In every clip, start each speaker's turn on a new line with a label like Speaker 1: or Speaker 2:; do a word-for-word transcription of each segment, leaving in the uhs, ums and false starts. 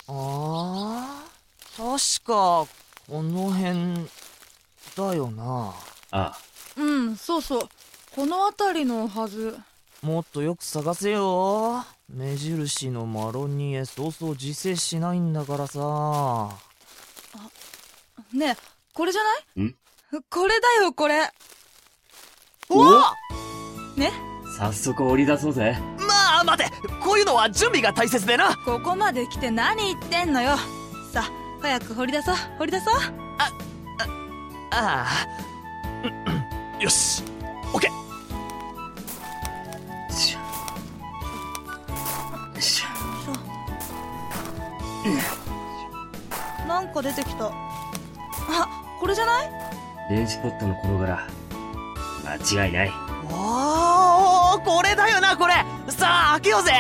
Speaker 1: あー、確かこの辺だよな。
Speaker 2: ああ、
Speaker 3: うん、そうそう、この辺りのはず。
Speaker 1: もっとよく探せよ。目印のマロニエそうそう自生しないんだからさ。
Speaker 3: ねえ、これじゃない？
Speaker 2: ん？
Speaker 3: これだよ、これ。
Speaker 1: おお、
Speaker 3: ね、
Speaker 2: 早速降り出そうぜ。
Speaker 1: まあ待て、こういうのは準備が大切でな。
Speaker 3: ここまで来て何言ってんのよ。さあ、早く掘り出そう、掘り出そう。
Speaker 1: ああ、よし、オッケー。
Speaker 2: しょよいしょ。
Speaker 3: なんか出てきた。あ、これじゃない？
Speaker 2: 電子ポットの転がら間違いない。
Speaker 1: おー、これだよな、これ。さあ開けようぜ。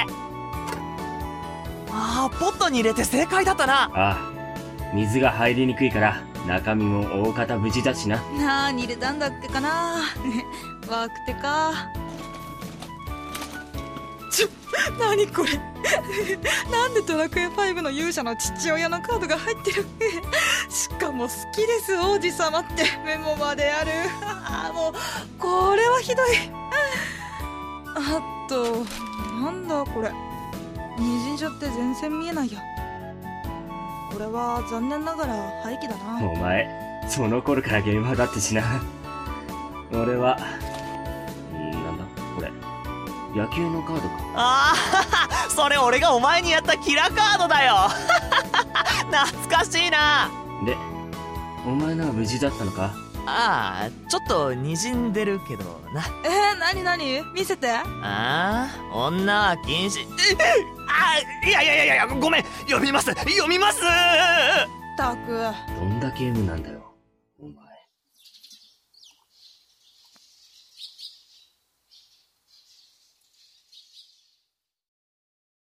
Speaker 1: ああ、ポットに入れて正解だったな。
Speaker 2: ああ、水が入りにくいから中身も大方無事だしな。
Speaker 3: なーに入れたんだっけかな。ワークテか。ちょ、なにこれ。なんでドラクエファイブの勇者の父親のカードが入ってる。しかも好きです王子様ってメモまである。あー、もうこれはひどい。あとなんだこれ、滲んじゃって全然見えないや。これは残念ながら廃棄だな。
Speaker 2: お前その頃からゲーマーだってしな。俺はんーなんだこれ、野球のカードか。
Speaker 1: ああ、それ俺がお前にやったキラカードだよ。懐かしいな。
Speaker 2: で、お前のは無事だったのか？
Speaker 1: ああ、ちょっと滲んでるけどな。
Speaker 3: えー、なになに見せて。
Speaker 1: ああ、女は禁止。ああ、いやいやいやいや、ごめん、読みます読みます。
Speaker 3: ったく。
Speaker 2: どんだけ M なんだよ。